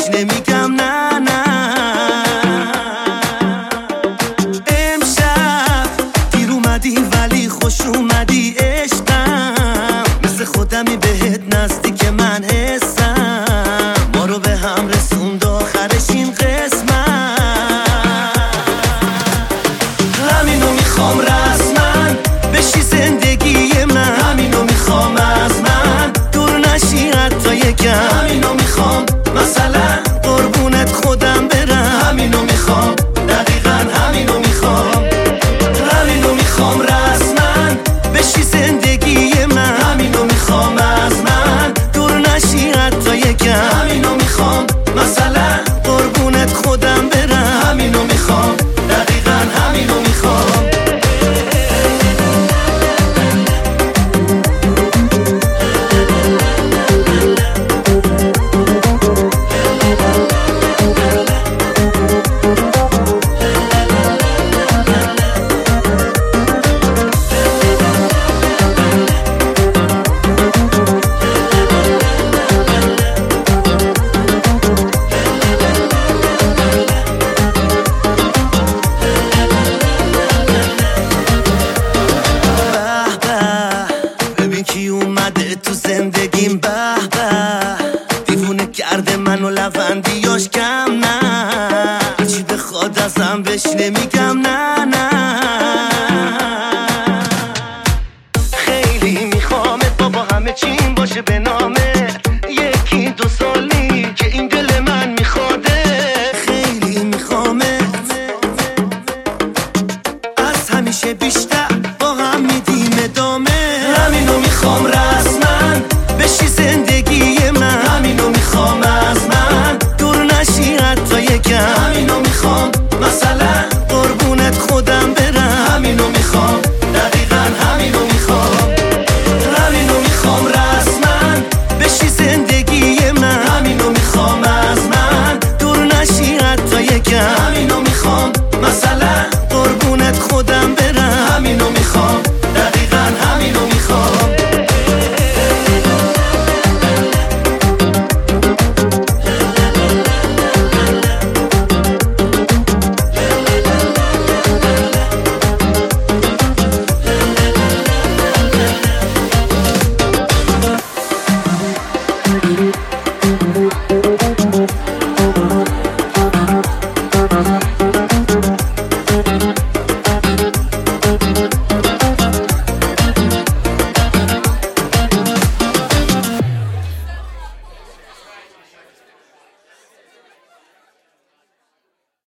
نمیگم نه نه. امشب دیر اومدی ولی خوش اومدی عشقم، مثل خودمی بهت نزدیک من حسم، ما رو به هم رسوند آخرش این قسمت. همینو میخوام رسما بشی زندگی من، همینو میخوام از من دور نشی حتی یکم، همینو میخوام مثلا قربونت خودم برم، همینو میخوام دقیقا همینو میخوام، همینو میخوام رسما بشی زندگی من، همینو میخوام از من دور نشی حتی یکم، همینو میخوام مثلا قربونت خودم برم، همینو میخوام دقیقا همینو میخوام. تو زندگیم به به دیوونه کرده منو لبندیاش کم نه، هرچی بخواد ازم بهش نمیگم